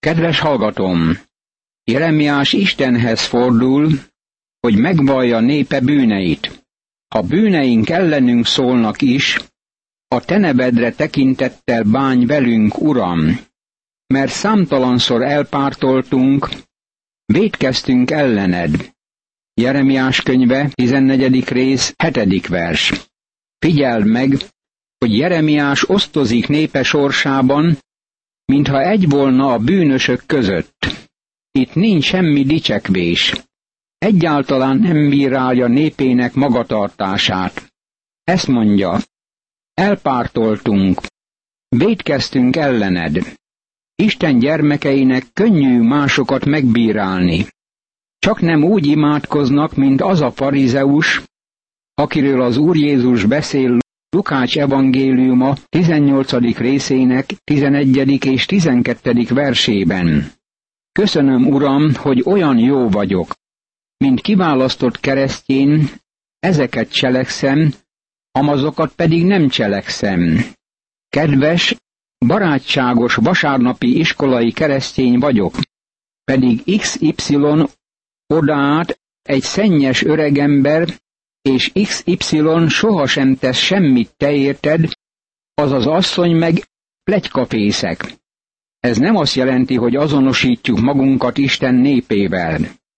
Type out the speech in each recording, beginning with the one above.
Kedves hallgatóm! Jeremiás Istenhez fordul, hogy megvallja népe bűneit. Ha bűneink ellenünk szólnak is, a te nevedre tekintettel bánj velünk, Uram, mert számtalanszor elpártoltunk, vétkeztünk ellened. Jeremiás könyve, 14. rész, 7. vers. Figyeld meg, hogy Jeremiás osztozik népe sorsában, mintha egy volna a bűnösök között. Itt nincs semmi dicsekvés. Egyáltalán nem bírálja népének magatartását. Ezt mondja: elpártoltunk, vétkeztünk ellened. Isten gyermekeinek könnyű másokat megbírálni. Csak nem úgy imádkoznak, mint az a farizeus, akiről az Úr Jézus beszél Lukács evangéliuma 18. részének 11. és 12. versében. Köszönöm, Uram, hogy olyan jó vagyok. Mint kiválasztott keresztény, ezeket cselekszem, amazokat pedig nem cselekszem. Kedves, barátságos vasárnapi iskolai keresztény vagyok, pedig XY odaát egy szennyes öregember, és XY sohasem tesz semmit, te érted, azaz asszony meg pletykafészek. Ez nem azt jelenti, hogy azonosítjuk magunkat Isten népével.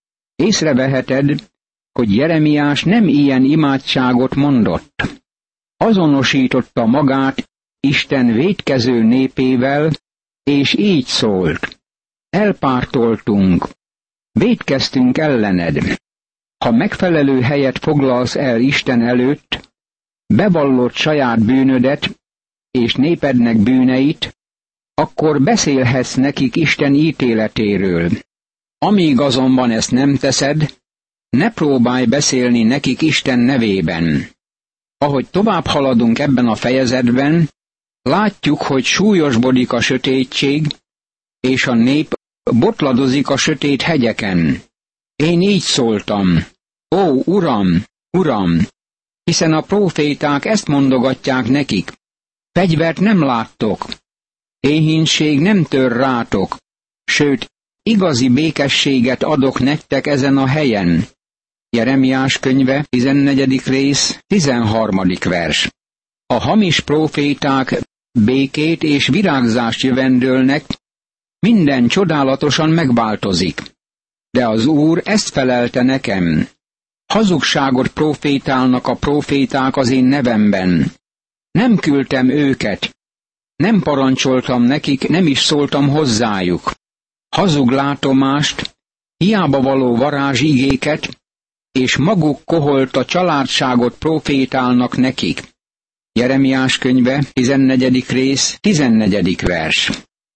Észreveheted, hogy Jeremiás nem ilyen imádságot mondott. Azonosította magát Isten vétkező népével, és így szólt: elpártoltunk, vétkeztünk ellened. Ha megfelelő helyet foglalsz el Isten előtt, bevallod saját bűnödet és népednek bűneit, akkor beszélhetsz nekik Isten ítéletéről. Amíg azonban ezt nem teszed, ne próbálj beszélni nekik Isten nevében. Ahogy tovább haladunk ebben a fejezetben, látjuk, hogy súlyosbodik a sötétség, és a nép botladozik a sötét hegyeken. Én így szóltam: ó, Uram, Uram, hiszen a próféták ezt mondogatják nekik: fegyvert nem láttok, éhínség nem tör rátok, sőt, igazi békességet adok nektek ezen a helyen. Jeremiás könyve, 14. rész, 13. vers. A hamis próféták békét és virágzást jövendőlnek, minden csodálatosan megváltozik. De az Úr ezt felelte nekem: hazugságot profétálnak a próféták az én nevemben. Nem küldtem őket, nem parancsoltam nekik, nem is szóltam hozzájuk. Hazug látomást, hiába való varázsigéket, és maguk koholta családságot profétálnak nekik. Jeremiás könyve, 14. rész, 14. vers.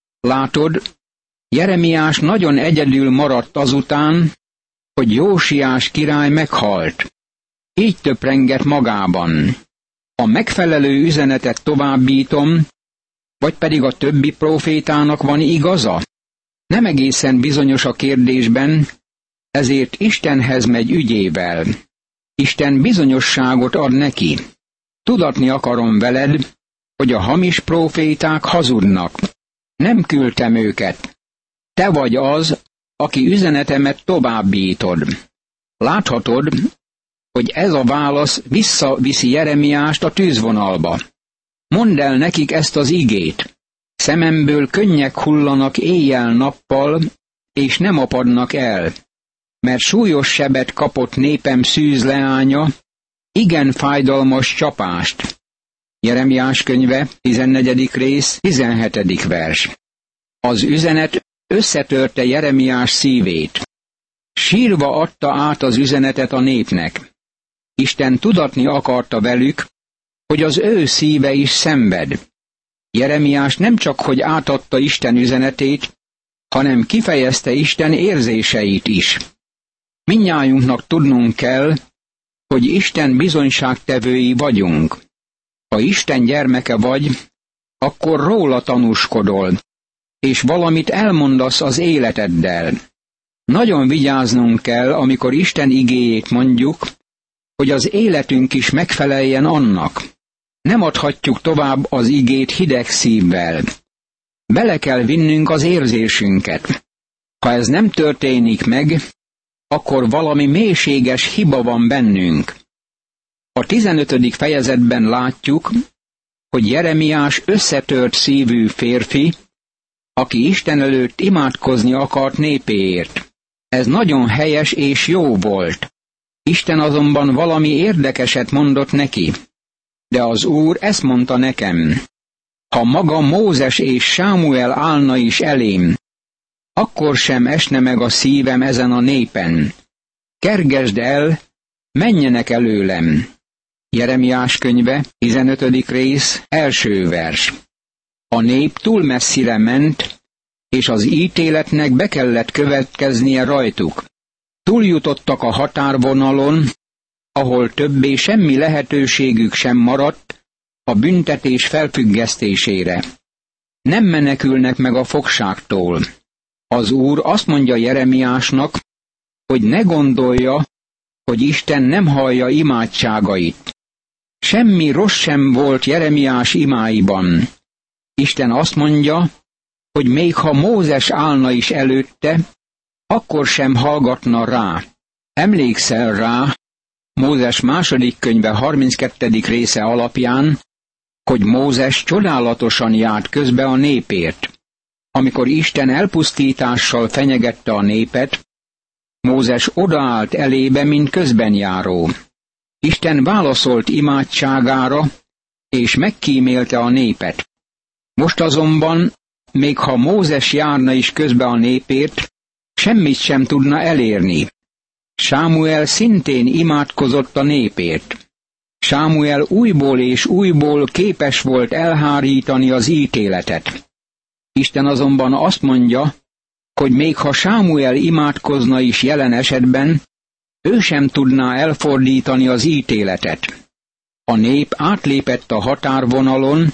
Látod, Jeremiás nagyon egyedül maradt azután, hogy Jósiás király meghalt. Így töprengett magában: a megfelelő üzenetet továbbítom, vagy pedig a többi prófétának van igaza? Nem egészen bizonyos a kérdésben, ezért Istenhez megy ügyével. Isten bizonyosságot ad neki. Tudatni akarom veled, hogy a hamis próféták hazudnak. Nem küldtem őket. Te vagy az, aki üzenetemet továbbítod. Láthatod, hogy ez a válasz visszaviszi Jeremiást a tűzvonalba. Mondd el nekik ezt az igét: szememből könnyek hullanak éjjel-nappal, és nem apadnak el, mert súlyos sebet kapott népem szűzleánya, igen fájdalmas csapást. Jeremiás könyve, 14. rész, 17. vers. Az üzenet összetörte Jeremiás szívét. Sírva adta át az üzenetet a népnek. Isten tudatni akarta velük, hogy az ő szíve is szenved. Jeremiás nem csak hogy átadta Isten üzenetét, hanem kifejezte Isten érzéseit is. Mindnyájunknak tudnunk kell, hogy Isten bizonyságtevői vagyunk. Ha Isten gyermeke vagy, akkor róla tanúskodol, és valamit elmondasz az életeddel. Nagyon vigyáznunk kell, amikor Isten igéjét mondjuk, hogy az életünk is megfeleljen annak. Nem adhatjuk tovább az igét hideg szívvel. Bele kell vinnünk az érzésünket. Ha ez nem történik meg, akkor valami mélységes hiba van bennünk. A 15. fejezetben látjuk, hogy Jeremiás összetört szívű férfi, aki Isten előtt imádkozni akart népéért. Ez nagyon helyes és jó volt. Isten azonban valami érdekeset mondott neki. De az Úr ezt mondta nekem: ha maga Mózes és Sámuel állna is elém, akkor sem esne meg a szívem ezen a népen. Kergesd el, menjenek előlem. Jeremiás könyve, 15. rész, 1. vers. A nép túl messzire ment, és az ítéletnek be kellett következnie rajtuk. Túljutottak a határvonalon, ahol többé semmi lehetőségük sem maradt a büntetés felfüggesztésére. Nem menekülnek meg a fogságtól. Az Úr azt mondja Jeremiásnak, hogy ne gondolja, hogy Isten nem hallja imádságait. Semmi rossz sem volt Jeremiás imáiban. Isten azt mondja, hogy még ha Mózes állna is előtte, akkor sem hallgatna rá. Emlékszel rá, Mózes 2. könyve 32. része alapján, hogy Mózes csodálatosan járt közbe a népért. Amikor Isten elpusztítással fenyegette a népet, Mózes odaállt elébe, mint közbenjáró. Isten válaszolt imádságára, és megkímélte a népet. Most azonban, még ha Mózes járna is közbe a népért, semmit sem tudna elérni. Sámuel szintén imádkozott a népért. Sámuel újból és újból képes volt elhárítani az ítéletet. Isten azonban azt mondja, hogy még ha Sámuel imádkozna is jelen esetben, ő sem tudná elfordítani az ítéletet. A nép átlépett a határvonalon,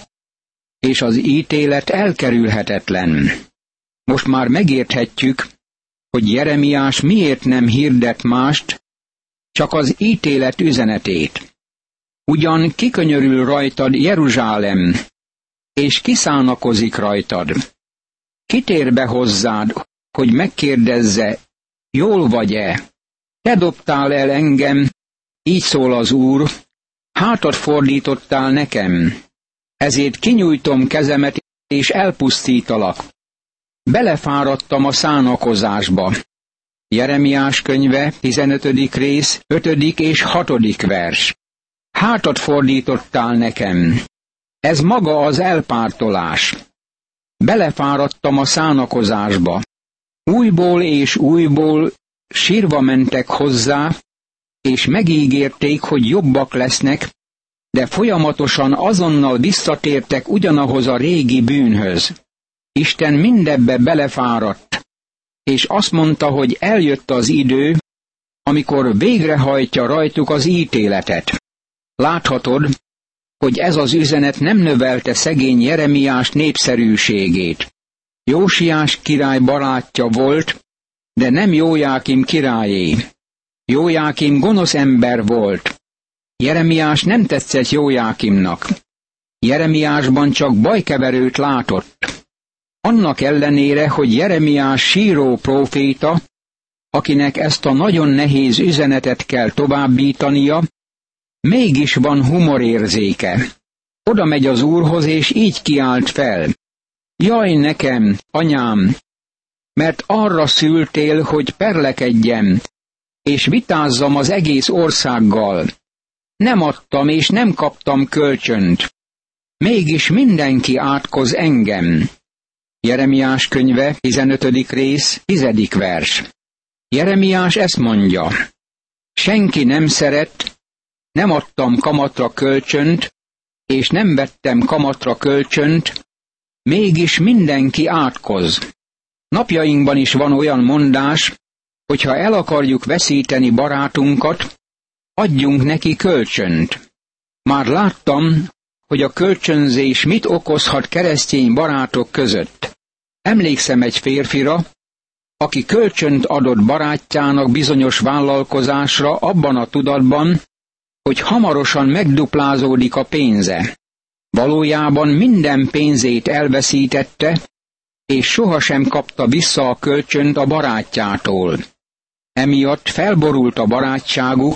és az ítélet elkerülhetetlen. Most már megérthetjük, hogy Jeremiás miért nem hirdet mást, csak az ítélet üzenetét. Ugyan kikönyörül rajtad Jeruzsálem, és kiszánakozik rajtad. Kitér be hozzád, hogy megkérdezze, jól vagy-e? Te dobtál el engem, így szól az Úr, hátat fordítottál nekem. Ezért kinyújtom kezemet, és elpusztítalak. Belefáradtam a szánakozásba. Jeremiás könyve, 15. rész, 5. és 6. vers. Hátat fordítottál nekem. Ez maga az elpártolás. Belefáradtam a szánakozásba. Újból és újból sírva mentek hozzá, és megígérték, hogy jobbak lesznek, de folyamatosan azonnal visszatértek ugyanahoz a régi bűnhöz. Isten mindebbe belefáradt, és azt mondta, hogy eljött az idő, amikor végrehajtja rajtuk az ítéletet. Láthatod, hogy ez az üzenet nem növelte szegény Jeremiás népszerűségét. Jósiás király barátja volt, de nem Jójákim királyé. Jójákim gonosz ember volt. Jeremiás nem tetszett Jójákimnak. Jeremiásban csak bajkeverőt látott. Annak ellenére, hogy Jeremiás síró próféta, akinek ezt a nagyon nehéz üzenetet kell továbbítania, mégis van humorérzéke. Oda megy az Úrhoz, és így kiált fel. Jaj nekem, anyám, mert arra szültél, hogy perlekedjem, és vitázzam az egész országgal. Nem adtam és nem kaptam kölcsönt. Mégis mindenki átkoz engem. Jeremiás könyve, 15. rész, 10. vers. Jeremiás ezt mondja. Senki nem szeret, nem adtam kamatra kölcsönt, és nem vettem kamatra kölcsönt, mégis mindenki átkoz. Napjainkban is van olyan mondás, hogy ha el akarjuk veszíteni barátunkat, adjunk neki kölcsönt. Már láttam, hogy a kölcsönzés mit okozhat keresztény barátok között. Emlékszem egy férfira, aki kölcsönt adott barátjának bizonyos vállalkozásra abban a tudatban, hogy hamarosan megduplázódik a pénze. Valójában minden pénzét elveszítette, és sohasem kapta vissza a kölcsönt a barátjától. Emiatt felborult a barátságuk,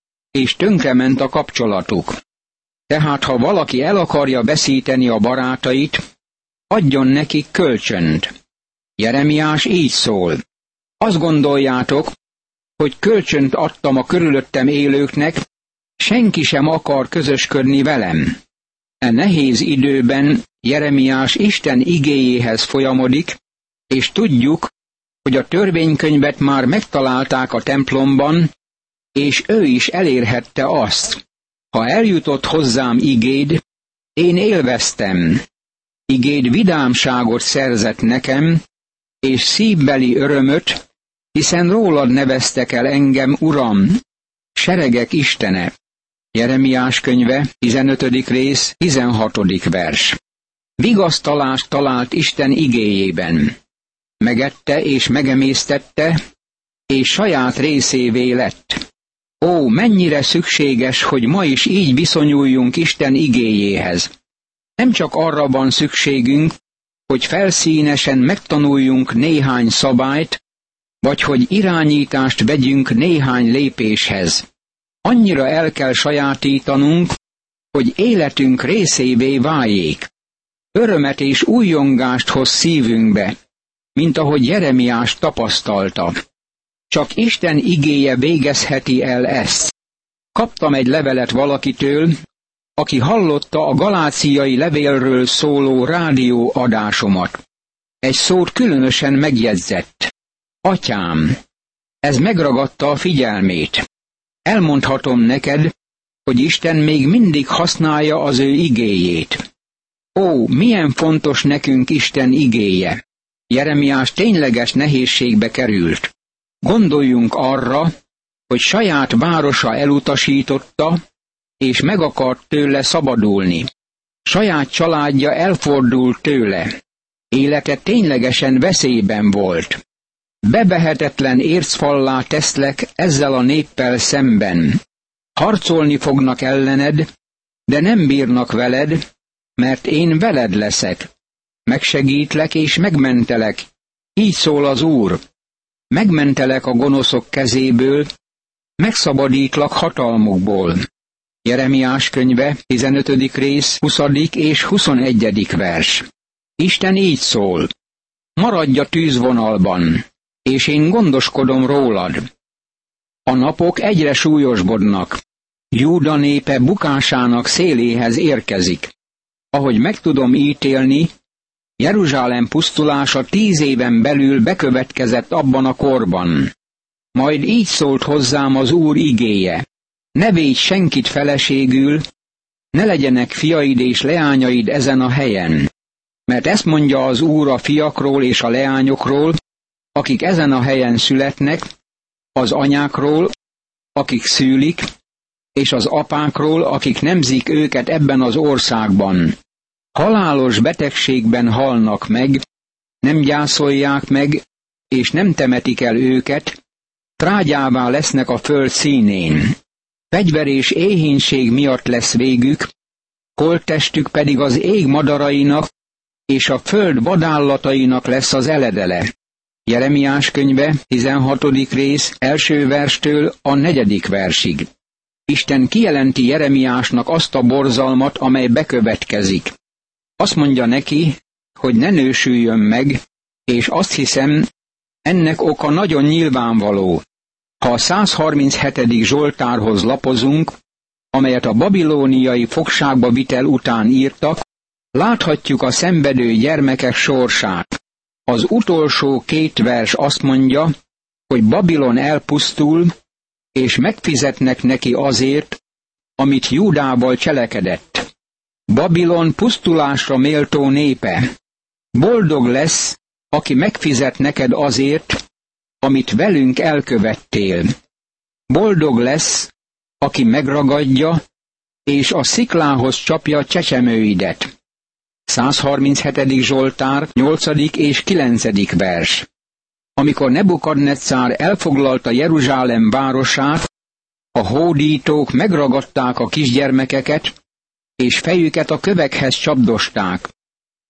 és tönkrement a kapcsolatuk. Tehát ha valaki el akarja veszíteni a barátait, adjon nekik kölcsönt. Jeremiás így szól: azt gondoljátok, hogy kölcsönt adtam a körülöttem élőknek, senki sem akar közösködni velem. E nehéz időben Jeremiás Isten igéjéhez folyamodik, és tudjuk, hogy a törvénykönyvet már megtalálták a templomban, és ő is elérhette azt. Ha eljutott hozzám igéd, én élveztem. Igéd vidámságot szerzett nekem, és szívbeli örömöt, hiszen rólad neveztek el engem, Uram, seregek Istene. Jeremiás könyve, 15. rész, 16. vers. Vigasztalást talált Isten igéjében. Megette és megemésztette, és saját részévé lett. Ó, mennyire szükséges, hogy ma is így viszonyuljunk Isten igéjéhez. Nem csak arra van szükségünk, hogy felszínesen megtanuljunk néhány szabályt, vagy hogy irányítást vegyünk néhány lépéshez. Annyira el kell sajátítanunk, hogy életünk részévé váljék. Örömet és újjongást hoz szívünkbe, mint ahogy Jeremiás tapasztalta. Csak Isten igéje végezheti el ezt. Kaptam egy levelet valakitől, aki hallotta a galáciai levélről szóló rádióadásomat. Egy szót különösen megjegyzett. Atyám, ez megragadta a figyelmét. Elmondhatom neked, hogy Isten még mindig használja az ő igéjét. Ó, milyen fontos nekünk Isten igéje! Jeremiás tényleges nehézségbe került. Gondoljunk arra, hogy saját városa elutasította, és meg akart tőle szabadulni. Saját családja elfordult tőle. Élete ténylegesen veszélyben volt. Bebehetetlen ércfallá teszlek ezzel a néppel szemben. Harcolni fognak ellened, de nem bírnak veled, mert én veled leszek. Megsegítlek és megmentelek. Így szól az Úr. Megmentelek a gonoszok kezéből, megszabadítlak hatalmukból. Jeremiás könyve, 15. rész, 20. és 21. vers. Isten így szól: maradj a tűzvonalban, és én gondoskodom rólad. A napok egyre súlyosbodnak. Júda népe bukásának széléhez érkezik. Ahogy meg tudom ítélni, Jeruzsálem pusztulása 10 éven belül bekövetkezett abban a korban. Majd így szólt hozzám az Úr igéje: ne védj senkit feleségül, ne legyenek fiaid és leányaid ezen a helyen. Mert ezt mondja az Úr a fiakról és a leányokról, akik ezen a helyen születnek, az anyákról, akik szülik, és az apákról, akik nemzik őket ebben az országban. Halálos betegségben halnak meg, nem gyászolják meg, és nem temetik el őket, trágyává lesznek a föld színén. Fegyver és éhínség miatt lesz végük, holttestük pedig az ég madarainak és a föld vadállatainak lesz az eledele. Jeremiás könyve, 16. rész, 1. verstől a 4. versig. Isten kijelenti Jeremiásnak azt a borzalmat, amely bekövetkezik. Azt mondja neki, hogy ne nősüljön meg, és azt hiszem, ennek oka nagyon nyilvánvaló. Ha a 137. Zsoltárhoz lapozunk, amelyet a babilóniai fogságba vitel után írtak, láthatjuk a szenvedő gyermekek sorsát. Az utolsó 2 vers azt mondja, hogy Babilon elpusztul, és megfizetnek neki azért, amit Júdával cselekedett. Babilon pusztulásra méltó népe. Boldog lesz, aki megfizet neked azért, amit velünk elkövettél. Boldog lesz, aki megragadja, és a sziklához csapja csecsemőidet. 137. Zsoltár, 8. és 9. vers. Amikor Nebukadnetszár elfoglalta Jeruzsálem városát, a hódítók megragadták a kisgyermekeket, és fejüket a kövekhez csapdosták.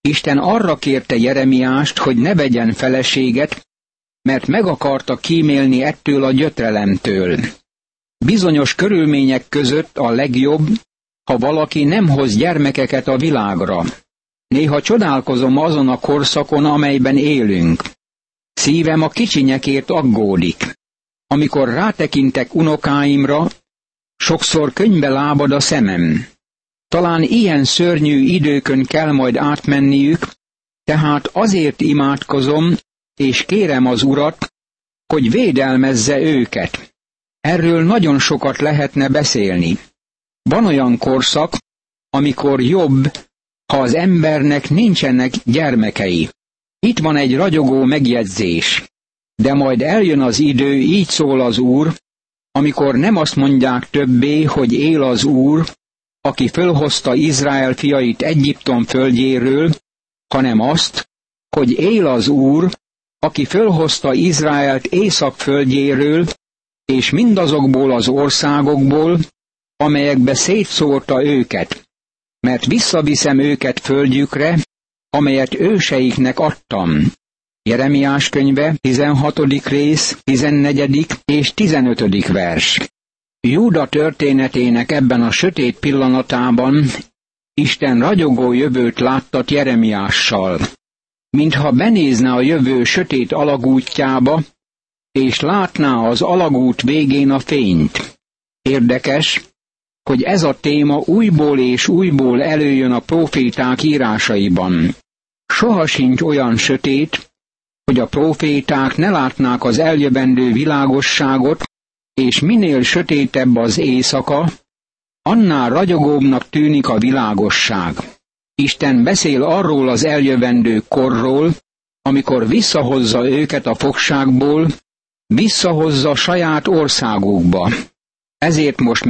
Isten arra kérte Jeremiást, hogy ne vegyen feleséget, mert meg akarta kímélni ettől a gyötrelemtől. Bizonyos körülmények között a legjobb, ha valaki nem hoz gyermekeket a világra. Néha csodálkozom azon a korszakon, amelyben élünk. Szívem a kicsinyekért aggódik. Amikor rátekintek unokáimra, sokszor könnybe lábad a szemem. Talán ilyen szörnyű időkön kell majd átmenniük, tehát azért imádkozom, és kérem az Urat, hogy védelmezze őket. Erről nagyon sokat lehetne beszélni. Van olyan korszak, amikor jobb, ha az embernek nincsenek gyermekei. Itt van egy ragyogó megjegyzés. De majd eljön az idő, így szól az Úr, amikor nem azt mondják többé, hogy él az Úr, aki fölhozta Izrael fiait Egyiptom földjéről, hanem azt, hogy él az Úr, aki fölhozta Izraelt Észak földjéről, és mindazokból az országokból, amelyekbe szétszórta őket, mert visszaviszem őket földjükre, amelyet őseiknek adtam. Jeremiás könyve, 16. rész, 14. és 15. vers. Júda történetének ebben a sötét pillanatában Isten ragyogó jövőt láttat Jeremiással. Mintha benézne a jövő sötét alagútjába, és látná az alagút végén a fényt. Érdekes, hogy ez a téma újból és újból előjön a próféták írásaiban. Soha sincs olyan sötét, hogy a próféták ne látnák az eljövendő világosságot, és minél sötétebb az éjszaka, annál ragyogóbbnak tűnik a világosság. Isten beszél arról az eljövendő korról, amikor visszahozza őket a fogságból, visszahozza saját országukba. Ezért most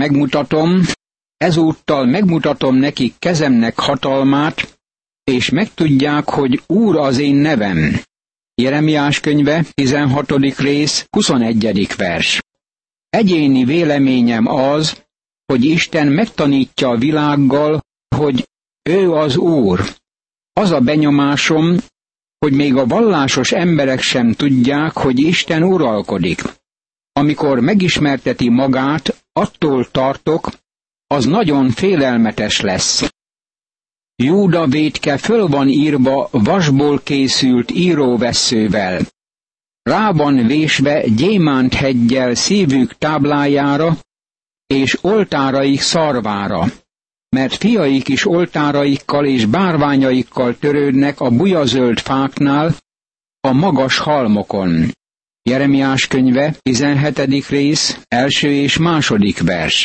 ezúttal megmutatom nekik kezemnek hatalmát, és megtudják, hogy Úr az én nevem. Jeremiás könyve, 16. rész, 21. vers. Egyéni véleményem az, hogy Isten megtanítja a világgal, hogy ő az Úr. Az a benyomásom, hogy még a vallásos emberek sem tudják, hogy Isten uralkodik. Amikor megismerteti magát, attól tartok, az nagyon félelmetes lesz. Júda vétke föl van írva vasból készült íróvesszővel. Rá van vésve gyémántheggyel szívük táblájára és oltáraik szarvára, mert fiaik is oltáraikkal és bárványaikkal törődnek a bujazöld fáknál, a magas halmokon. Jeremiás könyve, 17. rész, 1. és 2. vers.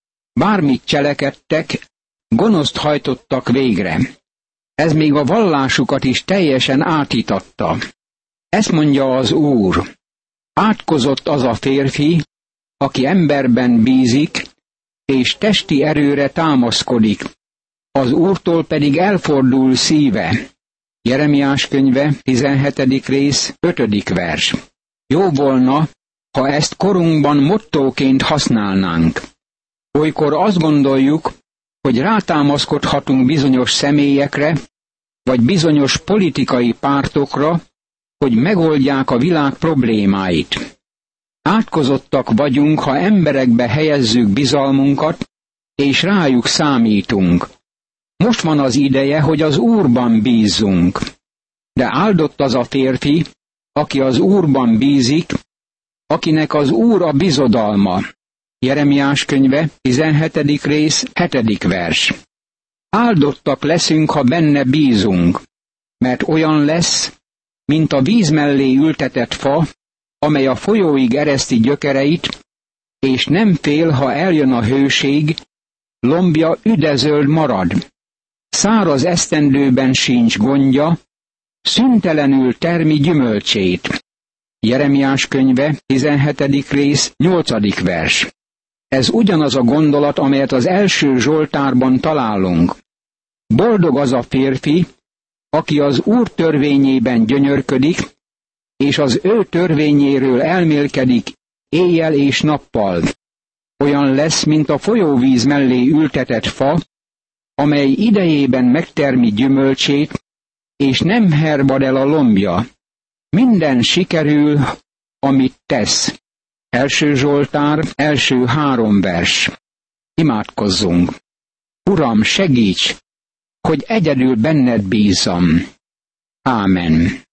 Bármit cselekedtek, gonoszt hajtottak végre. Ez még a vallásukat is teljesen átítatta. Ezt mondja az Úr. Átkozott az a férfi, aki emberben bízik, és testi erőre támaszkodik. Az Úrtól pedig elfordul szíve. Jeremiás könyve, 17. rész, 5. vers. Jó volna, ha ezt korunkban mottóként használnánk. Olykor azt gondoljuk, hogy rátámaszkodhatunk bizonyos személyekre, vagy bizonyos politikai pártokra, hogy megoldják a világ problémáit. Átkozottak vagyunk, ha emberekbe helyezzük bizalmunkat, és rájuk számítunk. Most van az ideje, hogy az Úrban bízzunk. De áldott az a férfi, aki az Úrban bízik, akinek az Úr a bizodalma. Jeremiás könyve, 17. rész, 7. vers. Áldottak leszünk, ha benne bízunk, mert olyan lesz, mint a víz mellé ültetett fa, amely a folyóig ereszti gyökereit, és nem fél, ha eljön a hőség, lombja üdezöld marad. Száraz esztendőben sincs gondja, szüntelenül termi gyümölcsét. Jeremiás könyve, 17. rész, 8. vers. Ez ugyanaz a gondolat, amelyet az első Zsoltárban találunk. Boldog az a férfi, aki az Úr törvényében gyönyörködik, és az ő törvényéről elmélkedik éjjel és nappal. Olyan lesz, mint a folyóvíz mellé ültetett fa, amely idejében megtermi gyümölcsét, és nem hervad el a lombja. Minden sikerül, amit tesz. 1. Zsoltár, első 3 vers. Imádkozzunk. Uram, segíts, hogy egyedül benned bízzam. Ámen.